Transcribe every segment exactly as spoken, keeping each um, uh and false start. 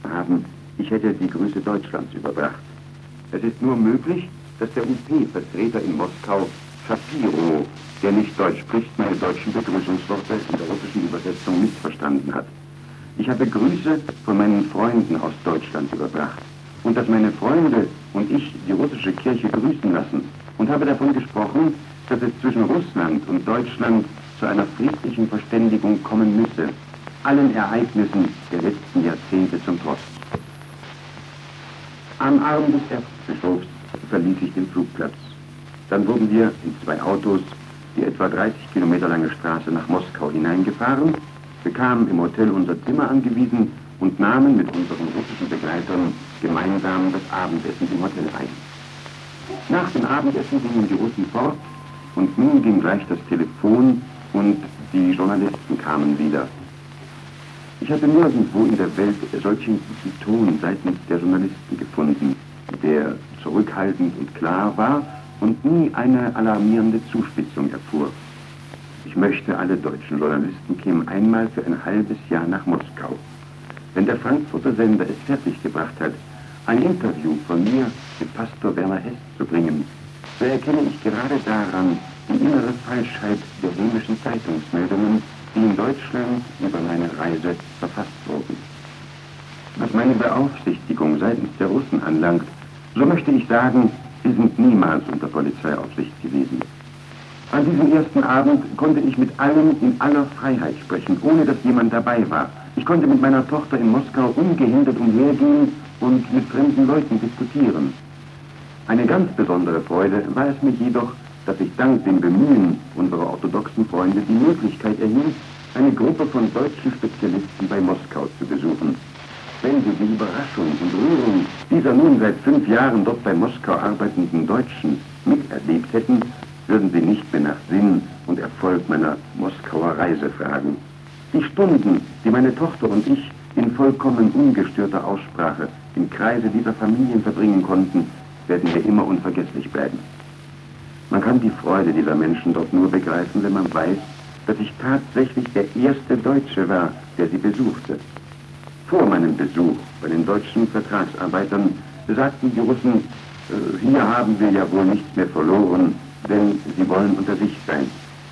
haben, ich hätte die Grüße Deutschlands überbracht. Es ist nur möglich, dass der U P-Vertreter in Moskau, Shapiro, der nicht Deutsch spricht, meine deutschen Begrüßungsworte in der russischen Übersetzung missverstanden hat. Ich habe Grüße von meinen Freunden aus Deutschland überbracht und dass meine Freunde und ich die russische Kirche grüßen lassen und habe davon gesprochen, dass es zwischen Russland und Deutschland zu einer friedlichen Verständigung kommen müsse, allen Ereignissen der letzten Jahrzehnte zum Trotz. Am Abend des Erzbischofs verließ ich den Flugplatz. Dann wurden wir in zwei Autos die etwa dreißig Kilometer lange Straße nach Moskau hineingefahren, bekamen im Hotel unser Zimmer angewiesen und nahmen mit unseren russischen Begleitern gemeinsam das Abendessen im Hotel ein. Nach dem Abendessen gingen die Russen fort und nun ging gleich das Telefon und die Journalisten kamen wieder. Ich hatte nirgendwo in der Welt solchen Ton seitens der Journalisten gefunden, der zurückhaltend und klar war und nie eine alarmierende Zuspitzung erfuhr. Ich möchte, alle deutschen Journalisten kämen einmal für ein halbes Jahr nach Moskau. Wenn der Frankfurter Sender es fertiggebracht hat, ein Interview von mir mit Pastor Werner Hess zu bringen, so erkenne ich gerade daran die innere Falschheit der römischen Zeitungsmeldungen, die in Deutschland über meine Reise verfasst wurden. Was meine Beaufsichtigung seitens der Russen anlangt, so möchte ich sagen, sie sind niemals unter Polizeiaufsicht gewesen. An diesem ersten Abend konnte ich mit allen in aller Freiheit sprechen, ohne dass jemand dabei war. Ich konnte mit meiner Tochter in Moskau ungehindert umhergehen und mit fremden Leuten diskutieren. Eine ganz besondere Freude war es mir jedoch, dass ich dank dem Bemühen unserer orthodoxen Freunde die Möglichkeit erhielt, eine Gruppe von deutschen Spezialisten bei Moskau zu besuchen. Wenn Sie die Überraschung und Rührung dieser nun seit fünf Jahren dort bei Moskau arbeitenden Deutschen miterlebt hätten, würden Sie nicht mehr nach Sinn und Erfolg meiner Moskauer Reise fragen. Die Stunden, die meine Tochter und ich in vollkommen ungestörter Aussprache im Kreise dieser Familien verbringen konnten, werden mir immer unvergesslich bleiben. Man kann die Freude dieser Menschen dort nur begreifen, wenn man weiß, dass ich tatsächlich der erste Deutsche war, der sie besuchte. Vor meinem Besuch bei den deutschen Vertragsarbeitern sagten die Russen, äh, hier haben wir ja wohl nichts mehr verloren, denn sie wollen unter sich sein.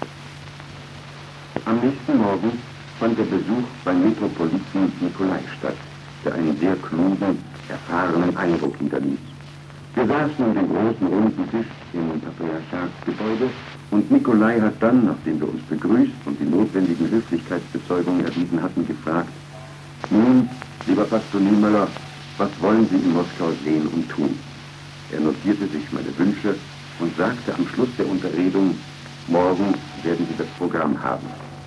Am nächsten Morgen fand der Besuch beim Metropoliten Nikolai statt, der einen sehr klugen, erfahrenen Eindruck hinterließ. Wir saßen um den großen runden Tisch im Patriarchatsgebäude und Nikolai hat dann, nachdem wir uns begrüßt und die notwendigen Höflichkeitsbezeugungen erwiesen hatten, gefragt: Nun, lieber Pastor Niemöller, was wollen Sie in Moskau sehen und tun? Er notierte sich meine Wünsche und sagte am Schluss der Unterredung: Morgen werden Sie das Programm haben.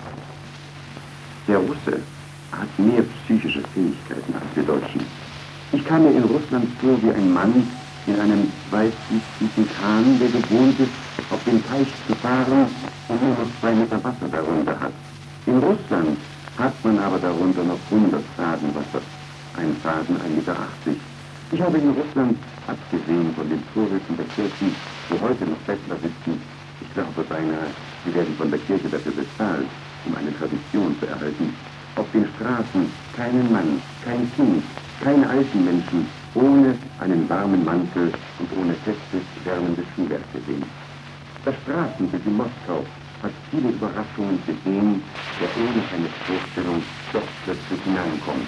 Der Russe hat mehr psychische Fähigkeiten als wir Deutschen. Ich kam mir in Russland vor wie ein Mann in einem weißgießigen Kahn, der gewohnt ist, auf den Teich zu fahren und nur noch zwei Meter Wasser darunter hat. In Russland hat man aber darunter noch hundert Faden Wasser. Ein Faden ein Meter achtzig. Ich habe in Russland, abgesehen von den Vorräten der Kirchen, wo heute noch Bettler sitzen, ich glaube beinahe, sie werden von der Kirche dafür bezahlt, um eine Tradition zu erhalten, auf den Straßen keinen Mann, kein Kind, keine alten Menschen ohne einen warmen Mantel und ohne festes, wärmendes Schuhwerk gesehen. Das Straßenbild in Moskau hat viele Überraschungen gesehen, der ohne eine Vorstellung doch plötzlich hineinkommt.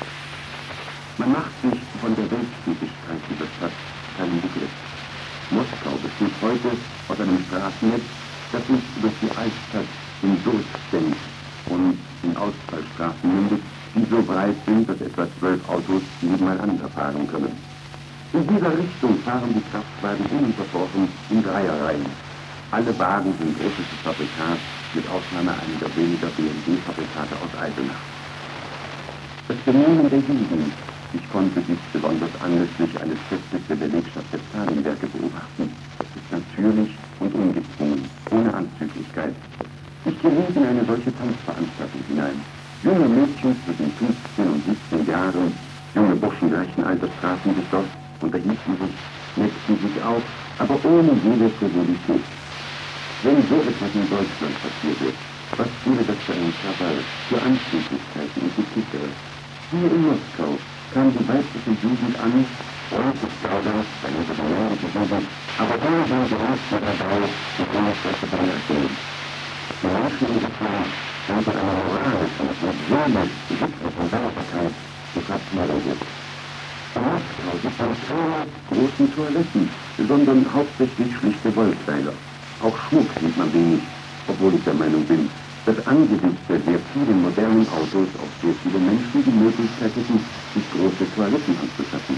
Man macht sich von der Welttätigkeit dieser Stadt keinen Begriff. Moskau besteht heute aus einem Straßennetz, das sich durch die Altstadt hindurchstemmt und in Ausfallstraßen mündet, die so breit sind, dass etwa zwölf Autos nebeneinander fahren können. In dieser Richtung fahren die Kraftwagen ununterbrochen in Dreierreihen. Alle Wagen sind russisches Fabrikat, mit Ausnahme einiger weniger B M W-Fabrikate aus Eisenach. Das Benehmen der Juden, ich konnte dies besonders anlässlich eines Festes der Belegschaft der Stalinwerke beobachten, ist natürlich und ungezwungen, ohne Anzüglichkeit. Ich geriet in eine solche Tanzveranstaltung hinein. Junge Mädchen zwischen fünfzehn und siebzehn Jahren, junge Burschen gleichen Alters trafen sich dort, unterhielten sich, neckten sich auf, aber ohne jede Frivolität. Wenn so etwas in Deutschland passierte, was würde das für einen Krawall, für Anzüglichkeiten und Gekicke? Hier in Moskau kam die weibliche Jugend an, und ich glaube, eine männliche Jugend, aber ohne den Genuss der Erbau und ohne schlechte Bemerkungen. Die Menschen in Gefahr haben von einer moralischen und seelisch gesitteten Sauberkeit zu faszinieren ist. Im Moskau gibt es keine großen Toiletten, sondern hauptsächlich schlichte Wollkleider. Auch Schmuck sieht man wenig, obwohl ich der Meinung bin, dass angesichts der sehr vielen modernen Autos auch sehr viele Menschen die Möglichkeit hätten, sich große Toiletten anzuschaffen.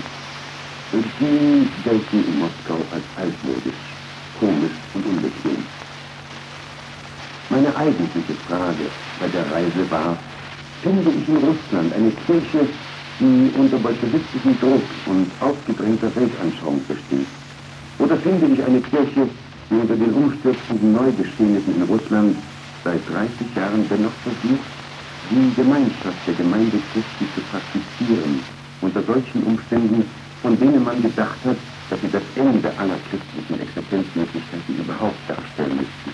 Die gelten in Moskau als altmodisch, komisch und unbequem. Meine eigentliche Frage bei der Reise war, finde ich in Russland eine Kirche, die unter bolschewistischen Druck und ausgedrängter Weltanschauung besteht? Oder finde ich eine Kirche, die unter den umstürzenden Neugeschehnissen in Russland seit dreißig Jahren dennoch versucht, die Gemeinschaft der Gemeinde Christi zu praktizieren, unter solchen Umständen, von denen man gedacht hat, dass sie das Ende aller christlichen Existenzmöglichkeiten überhaupt darstellen müssten.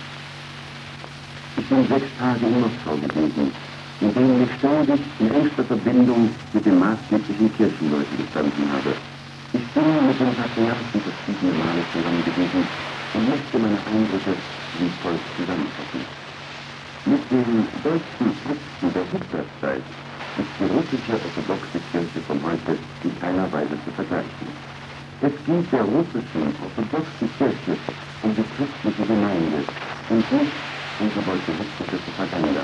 Ich bin sechs Tage in Moskau gewesen, in denen ich ständig in engster Verbindung mit den maßgeblichen Kirchenleuten gestanden habe. Ich bin mit den Patriarchen verschiedene Male zusammen gewesen und möchte meine Eindrücke wie folgt zusammenfassen. Mit den deutschen Christen der Hitlerzeit ist die russische orthodoxe Kirche von heute in keiner Weise zu vergleichen. Es geht der russischen orthodoxen Kirche um die christliche Gemeinde und nicht um die bolschewistische Propaganda.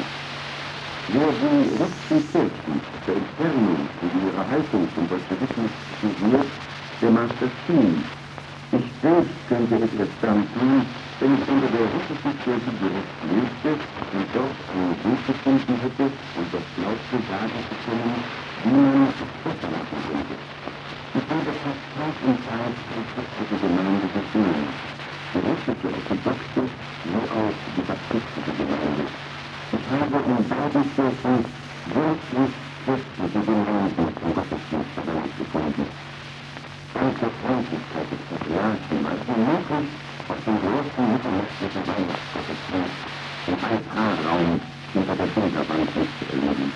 Wer die russischen Kirchen der Entfernung und ihrer Haltung zum Bolschewismus kritisiert, der mag das tun. Ich selbst könnte es erst dann tun, wenn ich unter der russischen Kirche direkt lebte und dort einen Weg gefunden hätte und das glaubte sagen zu können, wie man es besser machen könnte. Ich habe fast Zeit und Zeit die christliche Gemeinde gesehen. Die russische orthodoxe wie auch die baptistische Gemeinde. Ich habe in beiden Kirchen wirklich christliche Gemeinden zum Gottesdienst verwendet gefunden. Dank der Freundlichkeit des Patriarchen war es möglich, auf dem großen mittelmäßigen Weihnachtsgottesdienst im Altarraum hinter der Bilderwand mitzuerleben.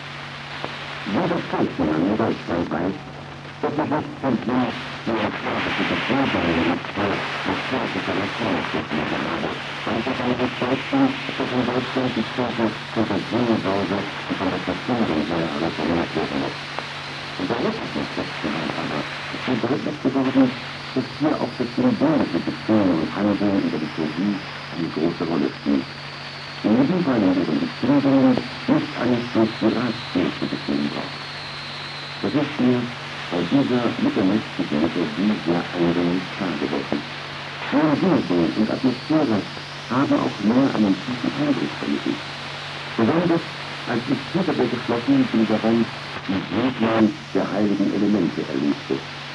Jeder Kirchenmann in Deutschland weiß, dass ich nicht von ihm nur als staatliche Betreuung mit staatlicher Reformkirchen habe, weil ich eine Deutschen, dass in Deutschland die Kirche von der Seelsorge und von der Verfügung her reformiert werden muss. Und der russischen Christenheit aber ist mir deutlich geworden, dass hier auch das symbolische Beziehen und Handeln in der Liturgie eine große Rolle spielt. In jedem Fall in ihren Beziehungen nicht alles durch die Ratskirche geschehen braucht. Das ist mir bei dieser mittelmäßigen Liturgie sehr eindringlich klar geworden. Ihre Wirkung und Atmosphäre haben auch mehr einen tiefen Eindruck vermittelt. Besonders als ich hinter der geschlossenen Bilderwand die Bildwand der heiligen Elemente erlebte.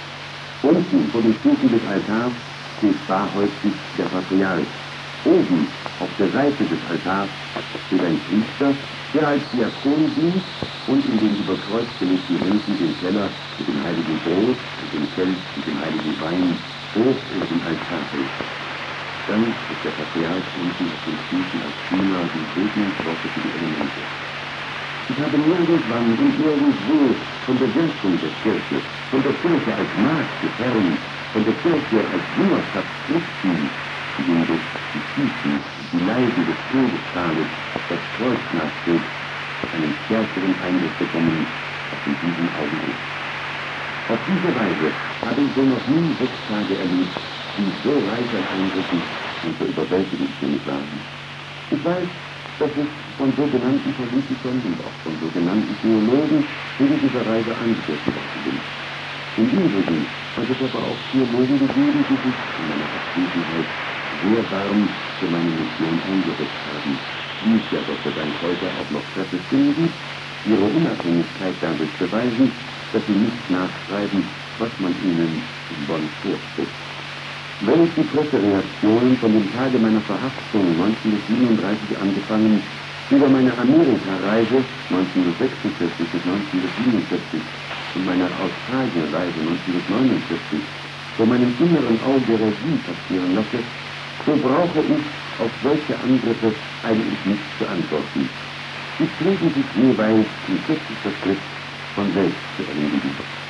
Unten vor den Stufen des Altars steht barhäuptig der Patriarch. Oben auf der Seite des Altars steht ein Priester, der als Diakon dient und in den über Kreuz gelegten Händen den Teller mit dem heiligen Brot und dem Kelch mit dem heiligen Wein hoch über den Altar hält. Dann ist der Patriarch unten auf den Füßen als Diener die Segnungsworte für die Elemente. Ich habe nirgendwann und nirgendwo von der Wirkung der Kirche, von der Kirche als Magd des Herrn, von der Kirche als Jüngerschaft Christi, die ihm durch die Tiefen, die Leiden des Todestales, das Kreuz nachsteht, einen stärkeren Eindruck bekommen als in diesem Augenblick. Auf diese Weise habe ich so noch nie sechs Tage erlebt, die so reich an Eindrücken und so überwältigend für mich waren. Ich weiß, dass ich von sogenannten Politikern und auch von sogenannten Theologen wegen dieser Reise angegriffen worden bin. Im Übrigen hat es aber auch Theologen gegeben, die sich in meiner Abwesenheit sehr warm für meine Mission eingesetzt haben, die es ja Gott sei Dank heute auch noch Presse finden, ihre Unabhängigkeit dadurch beweisen, dass sie nicht nachschreiben, was man ihnen in Bonn vorspricht. Wenn ich die Pressereaktionen von dem Tage meiner Verhaftung neunzehnhundertsiebenunddreißig angefangen, über meine Amerikareise neunzehnhundertsechsundvierzig bis neunzehnhundertsiebenundvierzig und meine Australienreise neunzehnhundertneunundvierzig vor meinem inneren Auge Revue passieren lasse, so brauche ich auf solche Angriffe eigentlich nicht zu antworten. Sie kriegen sich jeweils in kürzester Frist von selbst zu erledigen.